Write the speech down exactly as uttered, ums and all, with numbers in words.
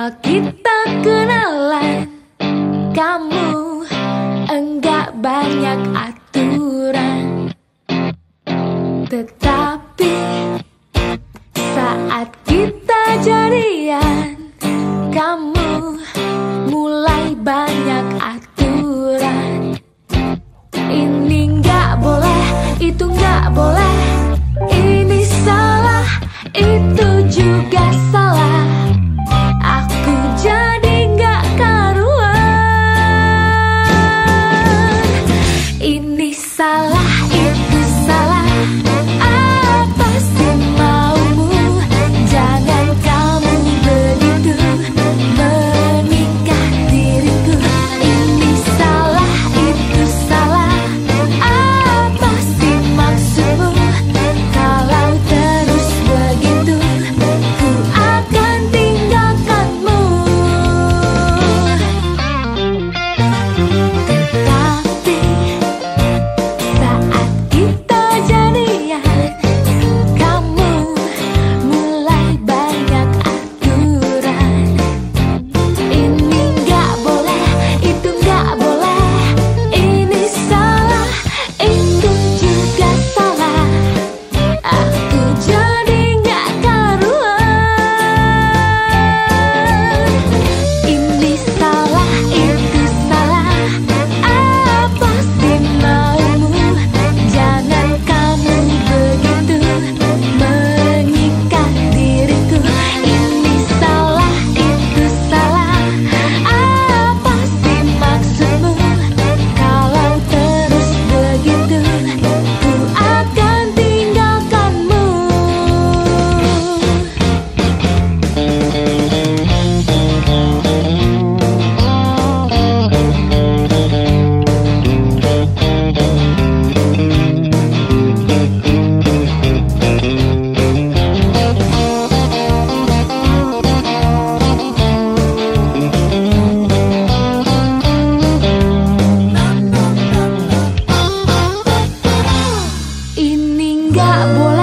Awal kita kenalan, kamu enggak banyak aturan. Tetapi saat kita jadian, kamu mulai banyak aturan. Ini enggak boleh, itu enggak boleh, ini salah, itu juga salah. Aku jadi gak karuan. Ini salah, itu salah. Apa sih maumu? Jangan kamu begitu menikah diriku. Ini salah, itu salah. Apa sih maksudmu? Kalau terus begitu, ku akan tinggalkanmu. Tetapi saat kita jadian, kamu mulai banyak aturan. Ini gak boleh, itu gak boleh, ini salah, itu juga salah. Aku jadi gak karuan. Ini salah, itu salah. Apa sih maumu? Jangan kamu begitu mengikat diriku. Ini salah, itu salah. Apa sih maksudmu? Kalau terus begitu, ku akan tinggalkanmu. Ini gak boleh.